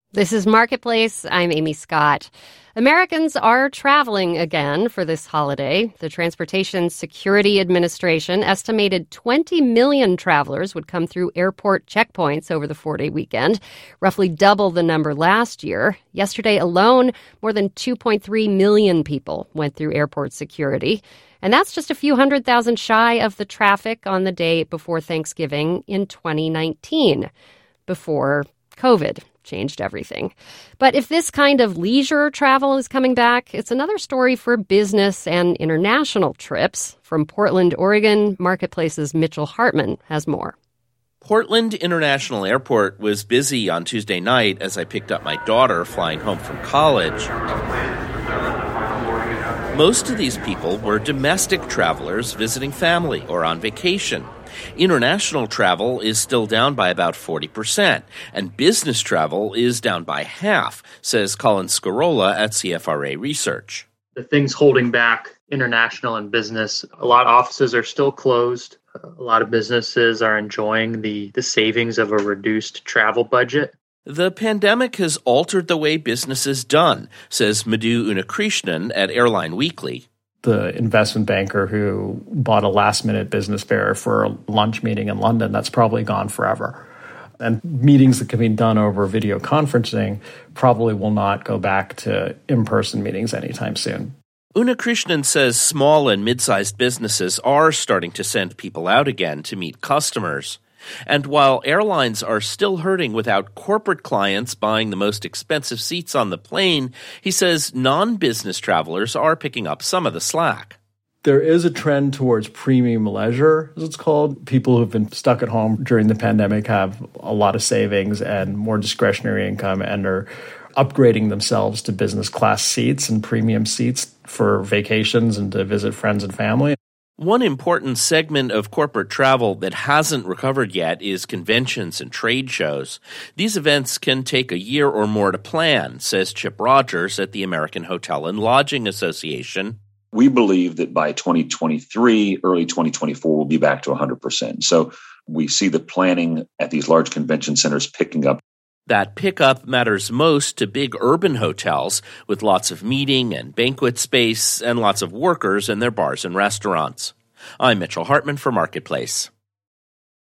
This is Marketplace. I'm Amy Scott. Americans are traveling again for this holiday. The Transportation Security Administration estimated 20 million travelers would come through airport checkpoints over the 4-day weekend, roughly double the number last year. Yesterday alone, more than 2.3 million people went through airport security. And that's just a few 100,000 shy of the traffic on the day before Thanksgiving in 2019, before COVID changed everything. But if this kind of leisure travel is coming back, it's another story for business and international trips. From Portland, Oregon, Marketplace's Mitchell Hartman has more. Portland International Airport was busy on Tuesday night as I picked up my daughter flying home from college. Most of these people were domestic travelers visiting family or on vacation. International travel is still down by about 40%, and business travel is down by half, says Colin Scarola at CFRA Research. The things holding back international and business, a lot of offices are still closed. A lot of businesses are enjoying the savings of a reduced travel budget. The pandemic has altered the way business is done, says Madhu Unnikrishnan at Airline Weekly. The investment banker who bought a last-minute business fare for a lunch meeting in London, that's probably gone forever. And meetings that can be done over video conferencing probably will not go back to in-person meetings anytime soon. Unnikrishnan says small and mid-sized businesses are starting to send people out again to meet customers. And while airlines are still hurting without corporate clients buying the most expensive seats on the plane, he says non-business travelers are picking up some of the slack. There is a trend towards premium leisure, as it's called. People who've been stuck at home during the pandemic have a lot of savings and more discretionary income and are upgrading themselves to business class seats and premium seats for vacations and to visit friends and family. One important segment of corporate travel that hasn't recovered yet is conventions and trade shows. These events can take a year or more to plan, says Chip Rogers at the American Hotel and Lodging Association. We believe that by 2023, early 2024, we'll be back to 100%. So we see the planning at these large convention centers picking up. That pickup matters most to big urban hotels with lots of meeting and banquet space and lots of workers in their bars and restaurants. I'm Mitchell Hartman for Marketplace.